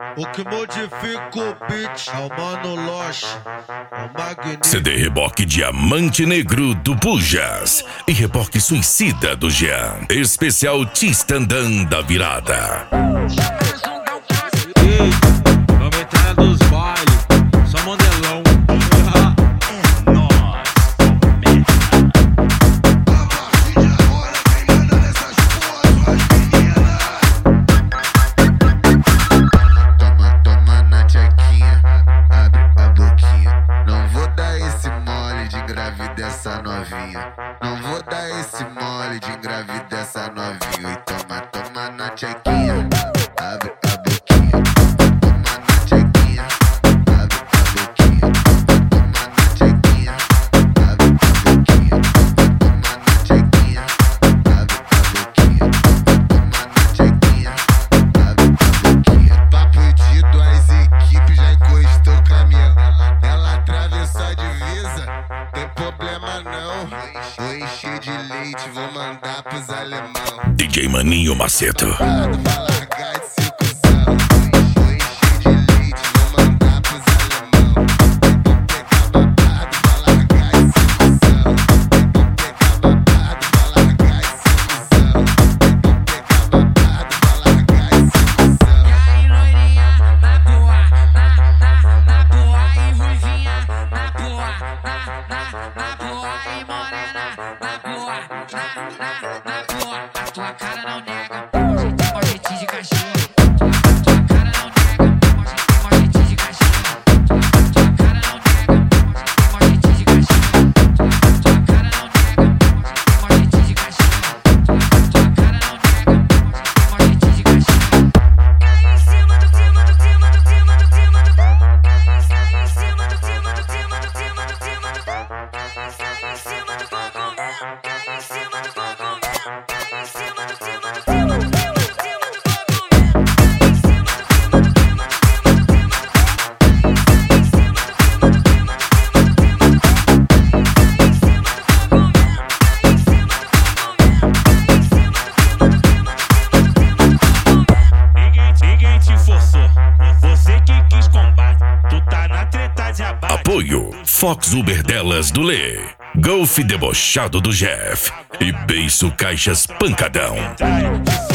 O que modifica o beat é o Mano Loche, o magnífico. CD reboque Diamante Negro do Bujas e reboque Suicida do Jean. Especial Tistandan da Virada. Vamos entrar nos bailes, só modelão. Dessa novinha, não vou dar esse mole de engravidar essa novinha. E toma, toma na tchequinha, abre a boquinha. Toma na tchequinha, abre a boquinha. Toma na tchequinha, abre a boquinha. Toma na tchequinha, abre a boquinha. Toma na tchequinha, abre a boquinha. Papo de duas equipes, já encostou o caminhão. Ela atravessou a divisa, tem problema não, vou encher de leite, vou mandar pros alemão. DJ Maninho Maceto. Vai largar de ser cuzão, vou encher de leite, vou mandar pros alemão. Vou pegar babado, vai largar de ser cuzão. Vou pegar babado, vai largar de ser cuzão. Vou pegar babado, vai largar de ser cuzão. E aí, loirinha, na boa, na boa, e ruivinha, na boa, na boa, e morena, na boa, na boa. A tua cara não nega, hoje tem mó jeitinho de cachorro. Tua cara não nega, hoje tem mó jeitinho de cachorro. Tua cara não nega, hoje tem mó jeitinho de cachorro. Tua cara não nega, hoje tem mó jeitinho de cachorro. Tua cara não nega, hoje tem mó jeitinho de cachorro. Cai em cima do cima do cima do cima do cima do. Cai em cima do cima do cima do cima do cima do. Cai em cima do cogumelo, cai em cima do cogumelo, cai em cima do cima do cima do cima do cima do cogumelo, cai em cima do cima do cima do cima do cima do. Cai em cima do cima do cima do cima do cima do. Cai em cima do cogumelo, cai em cima do cima do cima do cima do cogumelo. Ninguém te forçou, você que quis combate. Tu tá na treta de abate. Apoio Fox Uber Delas do Lê, Golf Debochado do Jeff e Beiço Caixas Pancadão. Contrário,